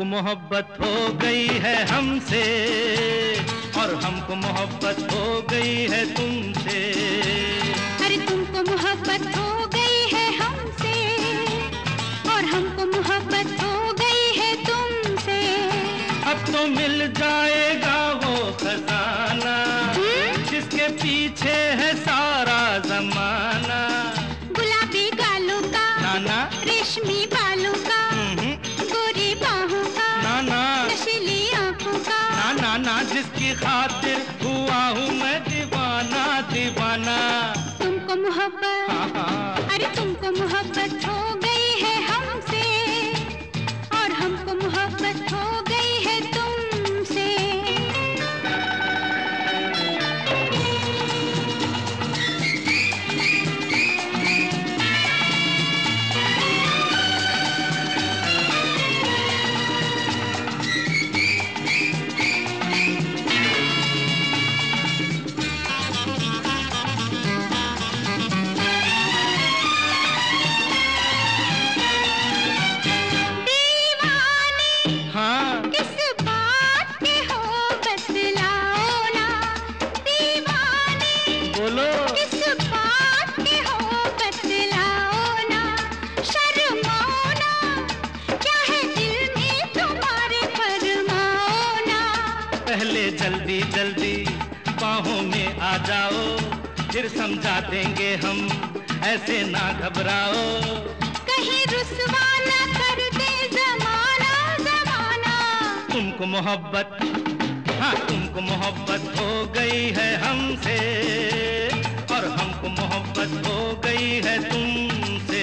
तुमको मोहब्बत हो गई है हमसे और हमको मोहब्बत हो गई है तुमसे। अरे तुमको मोहब्बत हो गई है हमसे और हमको मोहब्बत हो गई है तुमसे। अब तो मिल जाएगा वो खजाना जिसके पीछे है सारा जमाना। गुलाबी गालों का नाना, रेशमी बालों का, गोरी बाहों का, नाना, नशीली आंखों का, नाना ना, जिसकी खातिर हुआ हूँ मैं दीवाना दीवाना। तुमको मोहब्बत, हाँ हाँ, अरे तुमको मोहब्बत हो गई है हमसे और हमको मोहब्बत हो गई है तुमसे। बोलो किस बात के हो बतलाओ ना, शर्माओ ना, क्या है दिल में तुम्हारे फरमाओ ना। पहले जल्दी जल्दी बाहों में आ जाओ, फिर समझा देंगे हम, ऐसे ना घबराओ। कहीं रुसवा ना कर दे जमाना जमाना। तुमको मोहब्बत, हाँ तुमको मोहब्बत हो गई है हमसे और हमको मोहब्बत हो गई है तुमसे।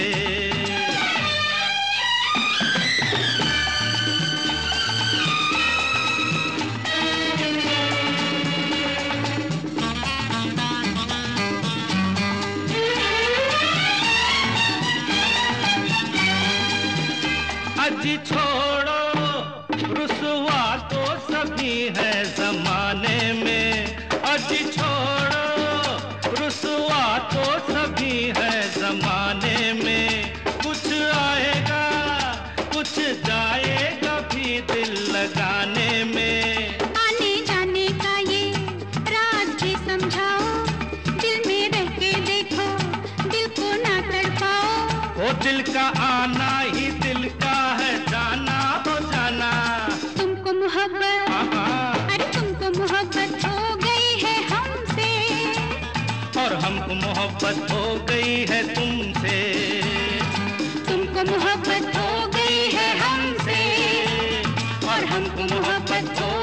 अजी छोड़ो रुसवा तो सभी है जमाने में, अजी छोड़ो रुसवा तो सभी है जमाने में। कुछ आएगा कुछ जाएगा भी दिल लगाने में। आने जाने का ये राज भी समझाओ, दिल में रह के देखो, दिल को ना तड़पाओ। वो दिल का आना ही दिल का है जाना हो जाना। तुमको मोहब्बत, अरे तुमको मोहब्बत हो गई है हमसे और हमको मोहब्बत हो गई है तुमसे। तुमको मोहब्बत हो गई है हमसे और हमको मोहब्बत हो